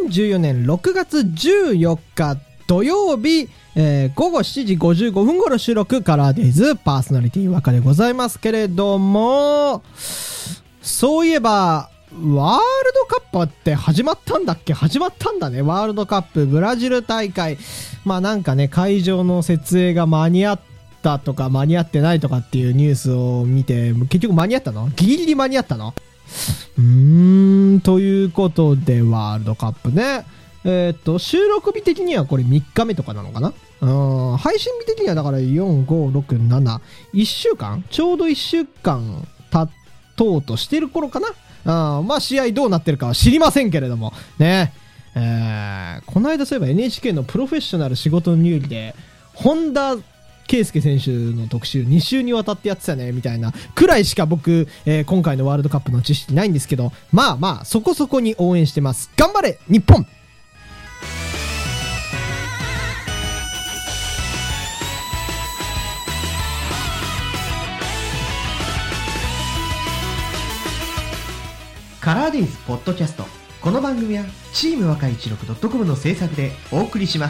2014年6月14日土曜日、午後7時55分頃収録カラーデイズパーソナリティ若でございますけれども、そういえばワールドカップって始まったんだっけ？始まったんだね。ワールドカップブラジル大会、まあなんかね、会場の設営が間に合ったとか間に合ってないとかっていうニュースを見て、結局間に合ったの？ギリギリ間に合ったの？ということでワールドカップね、収録日的にはこれ3日目とかなのかな。配信日的にはだから4、5、6、7、1週間ちょうど1週間経とうとしてる頃かな。まあ試合どうなってるかは知りませんけれどもね。この間そういえば NHK のプロフェッショナル仕事の入りで本田圭佑選手の特集2週にわたってやってたねみたいなくらいしか僕、今回のワールドカップの知識ないんですけど、まあまあそこそこに応援してます。頑張れ日本。 カラーデイズポッドキャスト。この番組はチーム若い16.comの制作でお送りします。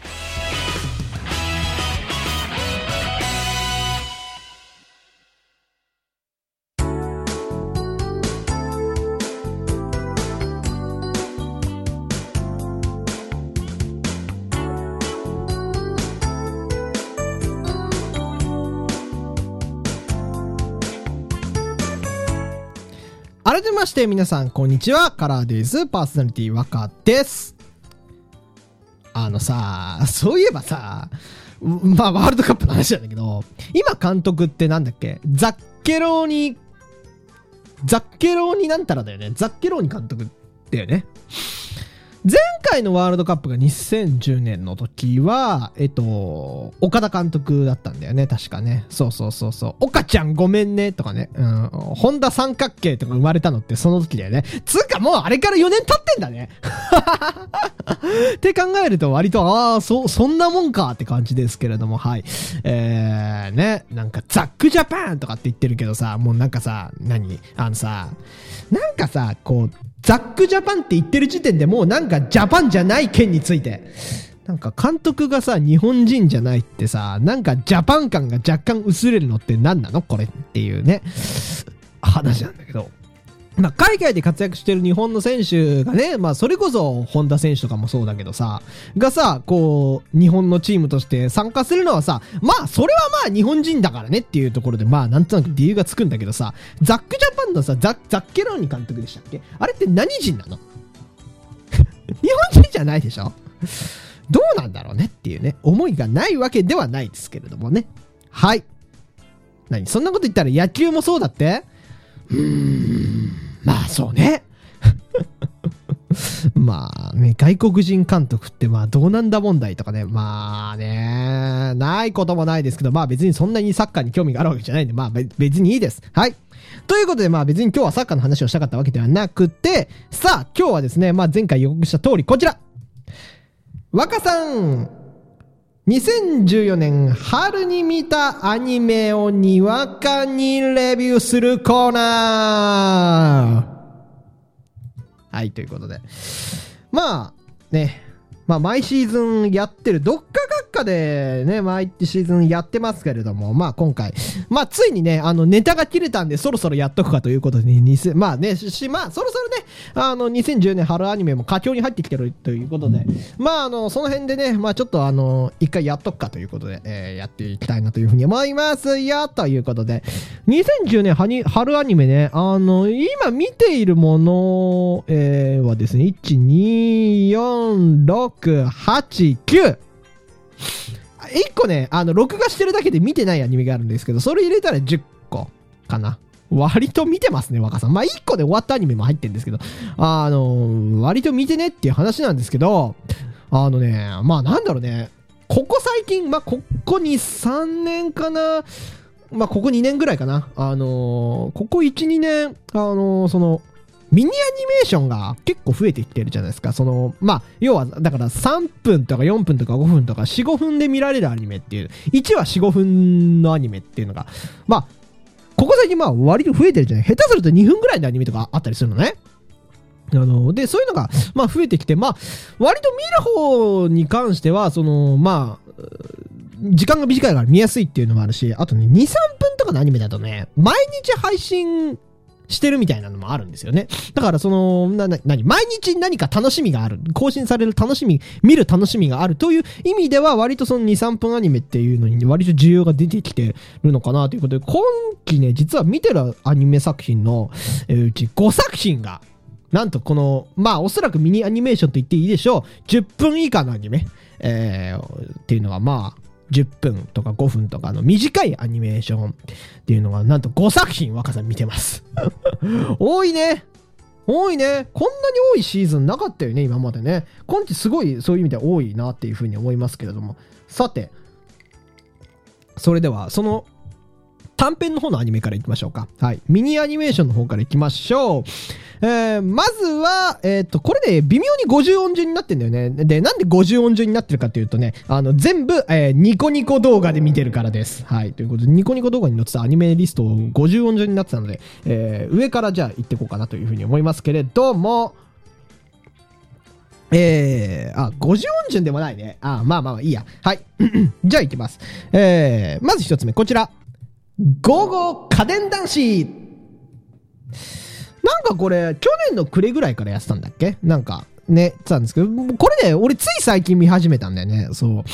改めまして皆さんこんにちは。カラーデイズパーソナリティ若です。そういえばさ、まあワールドカップの話なんだけど、今監督ってなんだっけ？ザッケローニなんたらだよね。ザッケローニ監督だよね。前回のワールドカップが2010年の時は、岡田監督だったんだよね、確かね。そう。岡ちゃんごめんね、とかね。本田三角形とか生まれたのってその時だよね。つうかもうあれから4年経ってんだね。って考えると割と、そんなもんかって感じですけれども、はい。ね、なんかザックジャパンとかって言ってるけどさ、もうなんかさ、こう、ザックジャパンって言ってる時点でもうなんかジャパンじゃない件についてなんか監督がさ日本人じゃないってさ、なんかジャパン感が若干薄れるのって何なのこれっていうね話なんだけど、まあ海外で活躍してる日本の選手がね、まあそれこそ本田選手とかもそうだけどさがさ、こう日本のチームとして参加するのはさ、まあそれはまあ日本人だからねっていうところでまあなんとなく理由がつくんだけどさ、ザックジャパンのさザッケローニ監督でしたっけ？あれって何人なの？日本人じゃないでしょ？どうなんだろうねっていうね思いがないわけではないですけれどもね。はい。そんなこと言ったら野球もそうだって？まあそうね。まあね、外国人監督ってまあどうなんだ問題とかね、まあね、ないこともないですけど、まあ別にそんなにサッカーに興味があるわけじゃないんで、まあ別にいいです。はい。ということでまあ別に今日はサッカーの話をしたかったわけではなくて、さあ今日はですね、まあ前回予告した通りこちら。若さん2014年春に見たアニメをにわかにレビューするコーナー。はい、ということで。まあ、ね。まあ、毎シーズンやってる。どっか学科でね、毎シーズンやってますけれども、まあ今回、まあついにね、ネタが切れたんでそろそろやっとくかということで、まあね、まあそろそろね、2010年春アニメも佳境に入ってきてるということで、まあその辺でね、まあちょっと一回やっとくかということで、やっていきたいなというふうに思いますよ、ということで、2010年春アニメね、今見ているもの、はですね、1、2、4、6、8、9。1個ね、録画してるだけで見てないアニメがあるんですけど、それ入れたら10個かな。割と見てますね、若さん。まあ、1個で終わったアニメも入ってるんですけど、割と見てねっていう話なんですけど、まあなんだろうね、ここ最近、まあ、ここ2、3年かな、まあ、ここ2年ぐらいかな、ここ1、2年、ミニアニメーションが結構増えてきてるじゃないですか。まあ、要は、だから3分とか4分とか5分とか4、5分で見られるアニメっていう、1話4、5分のアニメっていうのが、まあ、ここ最近まあ割と増えてるじゃない。下手すると2分ぐらいのアニメとかあったりするのね。 で、そういうのが、まあ、増えてきて、まあ、割と見る方に関しては、まあ、時間が短いから見やすいっていうのもあるし、あとね、2、3分とかのアニメだとね、毎日配信してるみたいなのもあるんですよね。だから毎日何か楽しみがある。更新される楽しみ、見る楽しみがあるという意味では、割と2、3分アニメっていうのに割と需要が出てきてるのかなということで、今期ね、実は見てるアニメ作品のうち5作品が、なんとまあおそらくミニアニメーションと言っていいでしょう。10分以下のアニメ、っていうのがまあ、10分とか5分とかの短いアニメーションっていうのがなんと5作品若さん見てます。多いね。多いね。こんなに多いシーズンなかったよね、今までね。今季すごいそういう意味では多いなっていうふうに思いますけれども。さて、それでは短編の方のアニメからいきましょうか。はい。ミニアニメーションの方からいきましょう。まずは、これで微妙に50音順になってんだよね。で、なんで50音順になってるかというとね、全部、ニコニコ動画で見てるからです。はい。ということで、ニコニコ動画に載ってたアニメリスト50音順になってたので、上からじゃあ行ってこうかなというふうに思いますけれども、50音順でもないね。まあ、いいや。はい。じゃあ行きます。まず一つ目、こちら。ゴーゴー家電男子。なんかこれ、去年の暮れぐらいからやってたんだっけ？なんか、ね、言ってたんですけど、これね、俺つい最近見始めたんだよね。そう。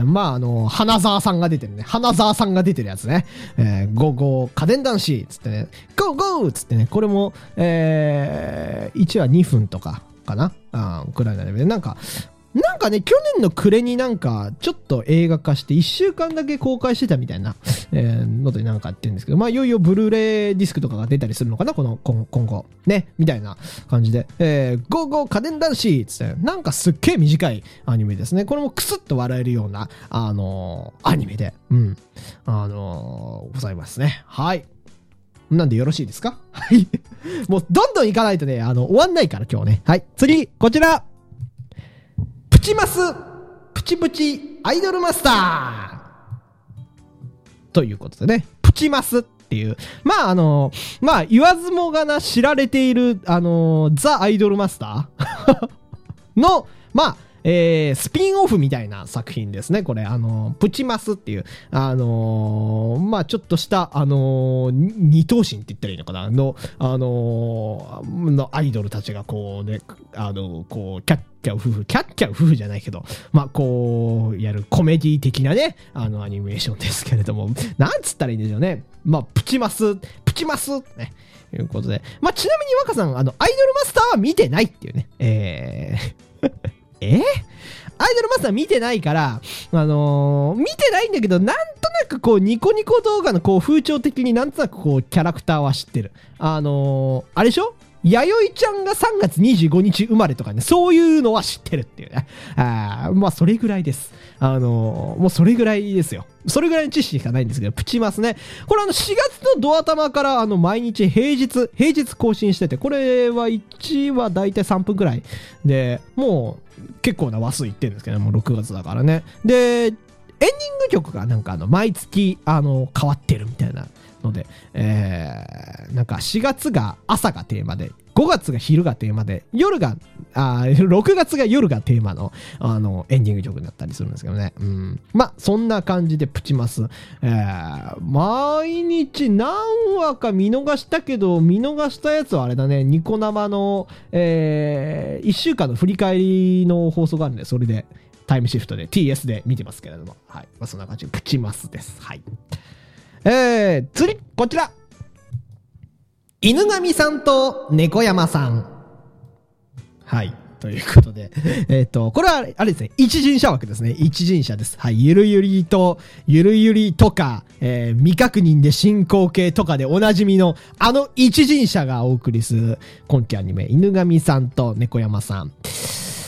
まあ、花沢さんが出てるね。花沢さんが出てるやつね。ゴーゴー家電男子つってね、ゴーゴーつってね、これも、1話2分とかかなくらいなので、なんかね、去年の暮れになんか、ちょっと映画化して1週間だけ公開してたみたいな、のでなんかやってるんですけど、まあ、いよいよブルーレイディスクとかが出たりするのかな今後。ね、みたいな感じで、ゴーゴー家電男子つって、なんかすっげえ短いアニメですね。これもクスッと笑えるような、アニメで、ございますね。はい。なんでよろしいですか？はい。もう、どんどん行かないとね、終わんないから今日ね。はい。次、こちら。プチマスプチプチアイドルマスターということでね、プチマスっていう、まあまあ言わずもがな知られているザ・アイドルマスターのまあスピンオフみたいな作品ですね。これプチマスっていうまあちょっとした二頭身って言ったらいいのかなのアイドルたちがこうねこうキャッキャウ夫婦じゃないけど、まあこうやるコメディ的なねアニメーションですけれども、なんつったらいいんでしょうね。まあプチマスねいうことで、まあちなみに若さんアイドルマスターは見てないっていうね。アイドルマスター見てないから、見てないんだけど、なんとなくこう、ニコニコ動画のこう、風潮的になんとなくこう、キャラクターは知ってる。あれでしょ？弥生ちゃんが3月25日生まれとかね、そういうのは知ってるっていうね。まあ、それぐらいです。もうそれぐらいですよ。それぐらいの知識しかないんですけど、プチマスね。これ4月のドア玉から毎日平日更新してて、これは1話だいたい3分くらいで、もう結構な話数いってるんですけど、もう6月だからね。で、エンディング曲がなんか毎月変わってるみたいなので、なんか4月が朝がテーマで、5月が昼がテーマで、6月が夜がテーマの、エンディング曲だったりするんですけどね。まあ、そんな感じでプチマス。毎日何話か見逃したけど、見逃したやつはあれだね、ニコ生の、1週間の振り返りの放送があるんで、それでタイムシフトで TS で見てますけれども。はい。まあ、そんな感じでプチマスです。はい。次、こちら。犬神さんと猫山さん。はい。ということで。これは、あれですね。一人者枠ですね。一人者です。はい。ゆるゆりとか、未確認で進行形とかでおなじみの、一人者がお送りする、今期アニメ、犬神さんと猫山さん。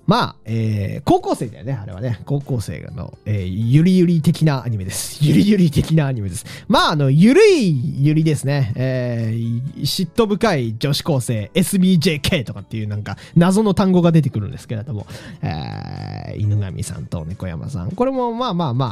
まあ、高校生だよね、あれはね。高校生の、ゆりゆり的なアニメです。ゆりゆり的なアニメです。まあ、ゆるいゆりですね。嫉妬深い女子高生、SBJK とかっていうなんか、謎の単語が出てくるんですけれども、犬神さんと猫山さん。これも、ま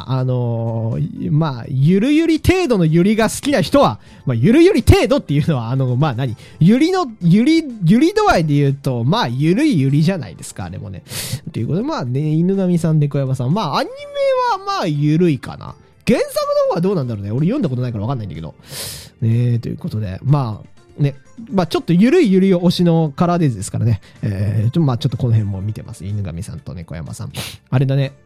あ、ゆるゆり程度のゆりが好きな人は、まあ、ゆるゆり程度っていうのは、まあゆり度合いで言うと、まあ、ゆるいゆりじゃないですか、あれもね。ということで、まあね、犬神さん、猫山さん。まあ、アニメはまあ、ゆるいかな。原作の方はどうなんだろうね。俺読んだことないからわかんないんだけど。ねということで、まあ、ね。まあ、ちょっとゆるいゆりを推しのカラーデイズですからね。まあ、ちょっとこの辺も見てます。犬神さんと猫山さん。あれだね。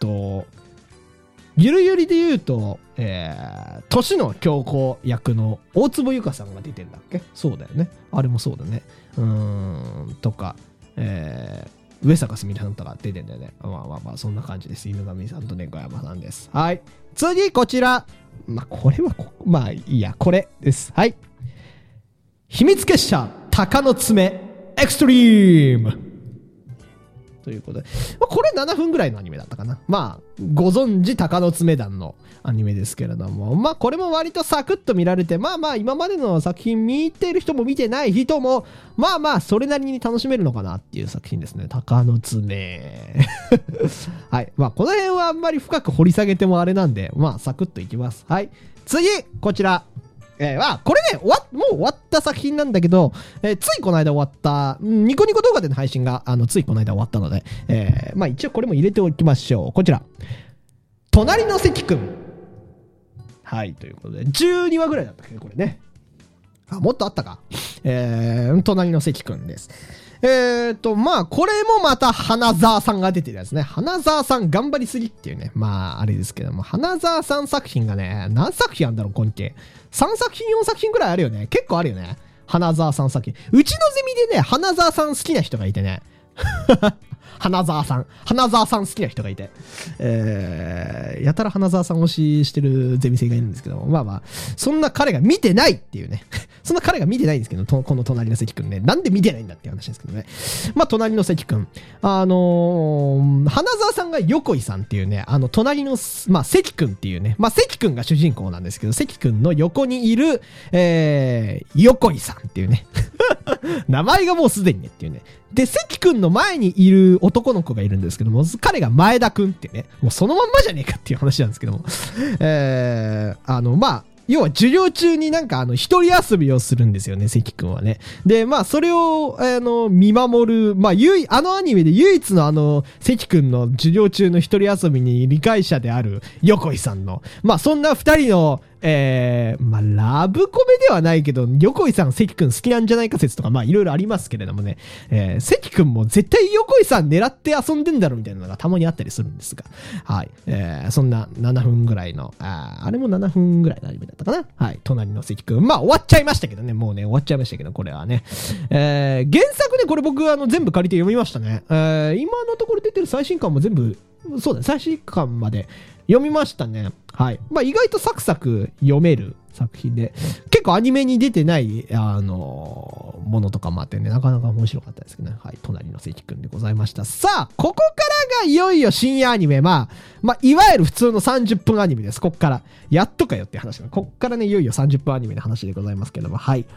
ゆるゆりで言うと、年野京子役の大坪由香さんが出てんだっけ？そうだよね。あれもそうだね。とか、上坂すみれさんとか出てんだよね。まあ、そんな感じです。犬神さんと猫山さんです。はい。次、こちら。まあ、これはまあ、いいや、これです。はい。秘密結社、鷹の爪、エクストリーム。ということで、まあ、これ7分ぐらいのアニメだったかな。まあ、ご存知、鷹の爪団のアニメですけれども、まあ、これも割とサクッと見られて、まあ、今までの作品見てる人も見てない人も、まあ、それなりに楽しめるのかなっていう作品ですね。鷹の爪。はい。まあ、この辺はあんまり深く掘り下げてもあれなんで、まあ、サクッといきます。はい。次、こちら。これね、もう終わった作品なんだけど、ついこの間終わった、ニコニコ動画での配信が、ついこの間終わったので、まあ一応これも入れておきましょう。こちら。隣の関くん。はい、ということで、12話ぐらいだったっけ、これね。もっとあったか。隣の関くんです。まあ、これもまた花沢さんが出てるやつね。花沢さん頑張りすぎっていうね。まあ、あれですけども、花沢さん作品がね、何作品あるんだろう、今期。3作品、4作品ぐらいあるよね。結構あるよね。花沢さん作品。うちのゼミでね、花沢さん好きな人がいてね。花沢さん好きな人がいて。やたら花沢さん推ししてるゼミ生がいるんですけども、まあ、そんな彼が見てないっていうね。そんな彼が見てないんですけど、この隣の関くんね。なんで見てないんだっていう話ですけどね。まあ、隣の関くん。花沢さんが横井さんっていうね、隣の、まあ、関くんっていうね、まあ、関くんが主人公なんですけど、関くんの横にいる、横井さんっていうね。名前がもうすでにねっていうね。で、関くんの前にいる男の子がいるんですけども、彼が前田くんってね、もうそのまんまじゃねえかっていう話なんですけども。まあ、要は授業中になんか一人遊びをするんですよね、関くんはね。で、まあそれを見守る、まあアニメで唯一の関くんの授業中の一人遊びに理解者である横井さんの、まあそんな二人のまあラブコメではないけど、横井さん関くん好きなんじゃないか説とかまあいろいろありますけれどもね、関くんも絶対横井さん狙って遊んでんだろみたいなのがたまにあったりするんですが、はい、そんな7分ぐらいの、あれも7分ぐらいのアニメだったかな。はい。隣の関くん。まあ終わっちゃいましたけどね。もうね、終わっちゃいましたけど、これはね。原作ね、これ僕全部借りて読みましたね。今のところ出てる最新刊も全部、そうだね、最新刊まで読みましたね。はい。まあ意外とサクサク読める作品で、結構アニメに出てない、ものとかもあってね、なかなか面白かったですけどね。はい。隣の関くんでございました。さあ、ここからがいよいよ深夜アニメ。まあ、いわゆる普通の30分アニメです。こっから。やっとかよって話だ。こっからね、いよいよ30分アニメの話でございますけども、はい。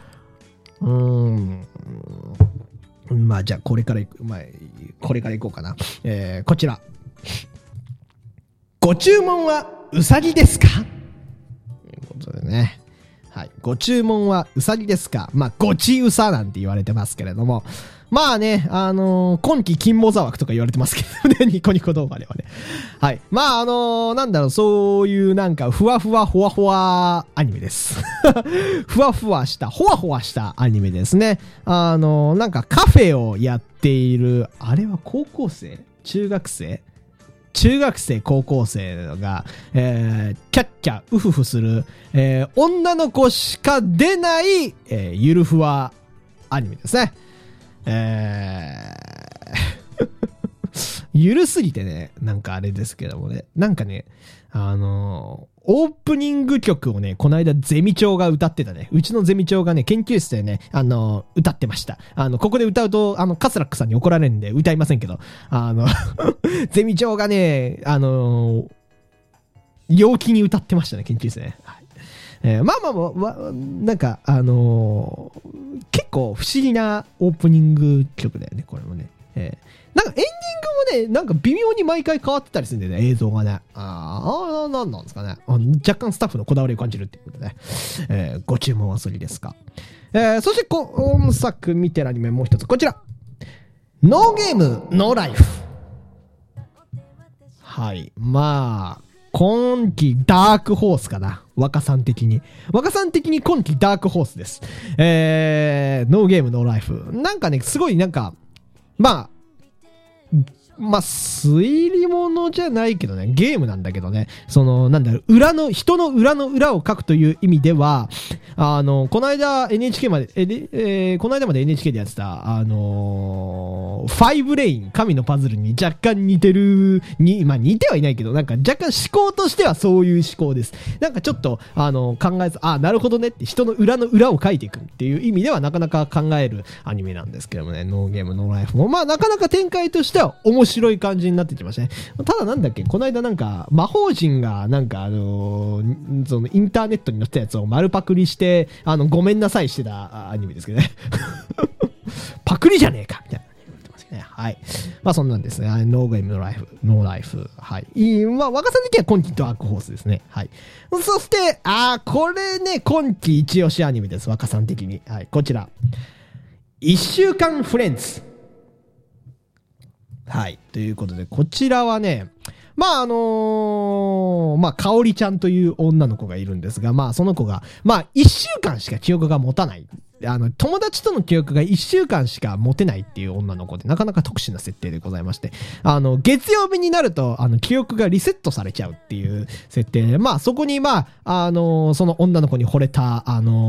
まあ、じゃあ、これからいこうかな。こちら。ご注文はうさぎですか？ということでね。はい。ご注文はうさぎですか？まあ、ごちうさなんて言われてますけれども。まあね、今期金モザ枠とか言われてますけどね、ニコニコ動画ではね。はい。まあなんだろう、そういうなんか、ふわふわ、ほわほわアニメです。ふわふわした、ほわほわしたアニメですね。なんかカフェをやっている、あれは高校生？中学生、高校生が、キャッキャ、ウフフする、女の子しか出ない、ゆるふわアニメですね。 ゆるすぎてね、なんかあれですけどもね、なんかね、オープニング曲をね、この間ゼミ長が歌ってたね。うちのゼミ長がね、研究室でね、歌ってました。ここで歌うと、カスラックさんに怒られるんで歌いませんけど、ゼミ長がね、陽気に歌ってましたね、研究室ね。はい。まあ、なんか、結構不思議なオープニング曲だよね、これもね。なんかエンディングもね、なんか微妙に毎回変わってたりするんだよね、映像がね。なんなんですかね。若干スタッフのこだわりを感じるっていうことで、ご注文はそれですか。そして今作見てるアニメもう一つ、こちら。ノーゲーム、ノーライフ。はい。まあ、今期ダークホースかな。若さん的に今期ダークホースです。ノーゲームノーライフ。なんかね、すごいなんか、まあ、推理物じゃないけどね、ゲームなんだけどね、なんだろう、人の裏の裏を書くという意味では、この間 NHK まで、この間まで NHK でやってた、ファイブレイン、神のパズルに若干似てる、まあ似てはいないけど、なんか若干思考としてはそういう思考です。なんかちょっと、考えず、なるほどねって人の裏の裏を書いていくっていう意味ではなかなか考えるアニメなんですけどもね、ノーゲームノーライフも、まあなかなか展開としては面白い感じになってきましたね。ただなんだっけ、この間なんか魔法陣がなんかそのインターネットに載ったやつを丸パクリしてごめんなさいしてたアニメですけどねパクリじゃねえかみたいな言ってますね。はい。まあそんなんですね。ノーゲームノーライフ。はい。まあ若さ的には今期ダークホースですね。はい。そしてこれね、今期一押しアニメです。若さん的に。はい。こちら。1週間フレンズ。はい。ということで、こちらはね、まあまあ、かおりちゃんという女の子がいるんですが、まあその子が、まあ1週間しか記憶が持たない。友達との記憶が1週間しか持てないっていう女の子で、なかなか特殊な設定でございまして、月曜日になると、記憶がリセットされちゃうっていう設定で、まあそこに、まあ、その女の子に惚れた、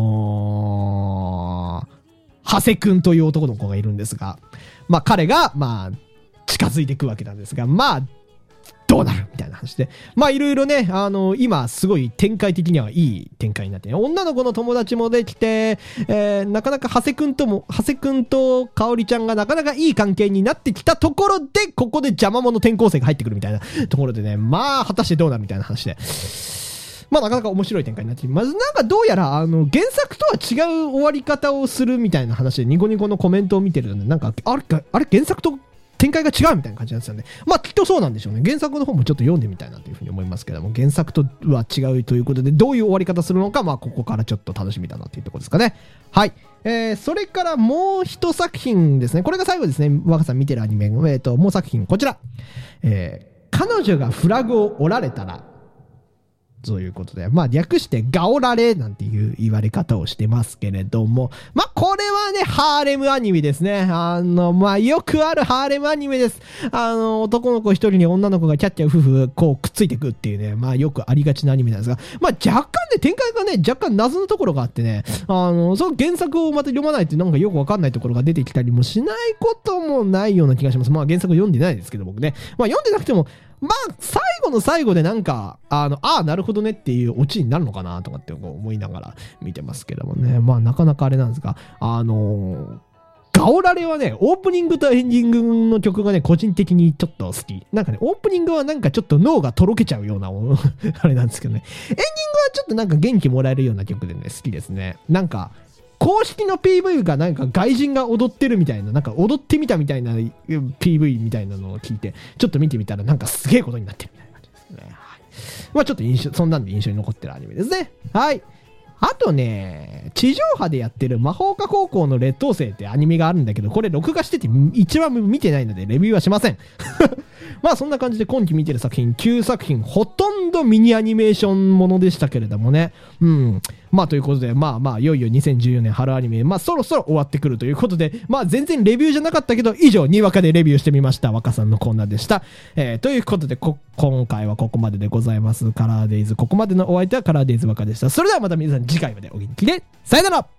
長谷くんという男の子がいるんですが、まあ彼が、まあ、近づいていくわけなんですが、まあ、どうなるみたいな話で。まあいろいろね、今すごい展開的にはいい展開になって、ね、女の子の友達もできて、なかなか長谷くんとかおりちゃんがなかなかいい関係になってきたところで、ここで邪魔者転校生が入ってくるみたいなところでね、まあ果たしてどうなるみたいな話で。まあなかなか面白い展開になってまずなんかどうやら原作とは違う終わり方をするみたいな話でニコニコのコメントを見てるので、なんかあれ原作と展開が違うみたいな感じなんですよね。まあきっとそうなんでしょうね。原作の方もちょっと読んでみたいなというふうに思いますけども、原作とは違うということで、どういう終わり方するのか、まあここからちょっと楽しみだなというところですかね。はい。それからもう一作品ですね。これが最後ですね。若さん見てるアニメ。もう作品こちら。彼女がフラグを折られたら、ということで、まあ略してガオラレなんていう言われ方をしてますけれども、まあこれはね、ハーレムアニメですね。まあよくあるハーレムアニメです。男の子一人に女の子がキャッキャ夫婦こうくっついてくっていうね、まあよくありがちなアニメなんですが、まあ若干ね、展開がね、若干謎のところがあってね、その原作をまた読まないとなんかよくわかんないところが出てきたりもしないこともないような気がします。まあ原作読んでないですけど僕ね。まあ読んでなくても、まあ、最後の最後でなんか、なるほどねっていうオチになるのかなとかって思いながら見てますけどもね。まあ、なかなかあれなんですが、ガオラレはね、オープニングとエンディングの曲がね、個人的にちょっと好き。なんかね、オープニングはなんかちょっと脳がとろけちゃうような、あれなんですけどね。エンディングはちょっとなんか元気もらえるような曲でね、好きですね。なんか、公式の PV がなんか外人が踊ってるみたいな、なんか踊ってみたみたいな PV みたいなのを聞いて、ちょっと見てみたらなんかすげえことになってるみたいな感じですね。はい。まあちょっとそんなんで印象に残ってるアニメですね。はい。あとね、地上波でやってる魔法科高校の劣等生ってアニメがあるんだけど、これ録画してて一番見てないのでレビューはしません。まあそんな感じで今期見てる作品9作品ほとんどミニアニメーションものでしたけれどもね。まあということで、まあいよいよ2014年春アニメ、まあそろそろ終わってくるということで、まあ全然レビューじゃなかったけど、以上にわかでレビューしてみました。若さんのコーナーでした。ということで今回はここまででございます。カラーデイズ、ここまでのお相手はカラーデイズ若でした。それではまた皆さん次回までお元気で、さよなら。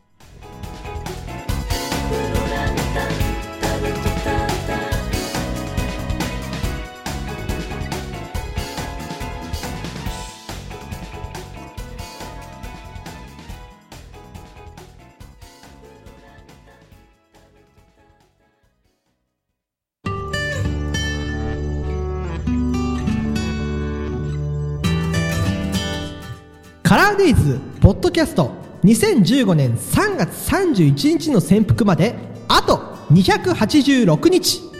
カラーデイズポッドキャスト2015年3月31日の潜伏まであと286日。